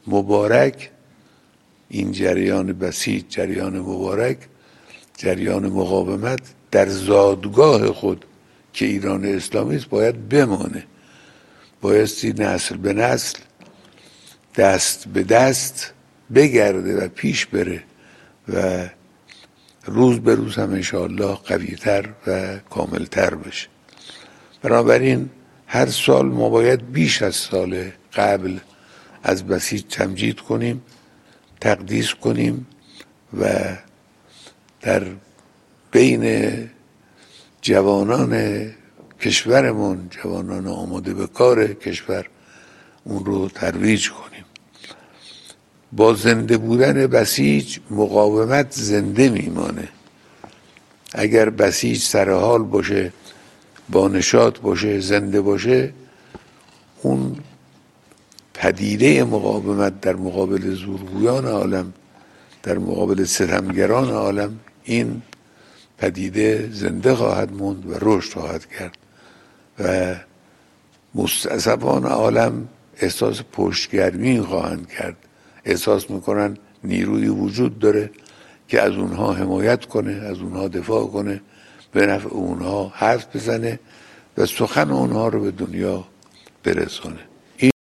مبارک، این جریان بسیط، جریان مبارک، جریان مقاومت در زادگاه خود که ایران اسلامی است باید بمانه. بایستی نسل به نسل، دست به دست بگرده و پیش بره و روز به روز هم انشاءالله قوی‌تر و کاملتر بشه. بنابراین هر سال ما باید بیش از سال قبل از بسیج تمجید کنیم، تقدیس کنیم و در بین جوانان کشورمون، جوانان آماده به کار کشور، اون رو ترویج کنیم. با زنده بودن بسیج مقاومت زنده میمانه. اگر بسیج سرحال باشه، با نشاط باشه، زنده باشه، اون پدیده مقاومت در مقابل زورگویان عالم، در مقابل ستمگران عالم، این پدیده زنده خواهد موند و رشد خواهد کرد و مستضعفان عالم احساس پشتگرمی خواهند کرد. احساس میکنن نیروی وجود داره که از اونها حمایت کنه، از اونها دفاع کنه، به نفع اونها حرف بزنه و سخن اونها رو به دنیا برسونه.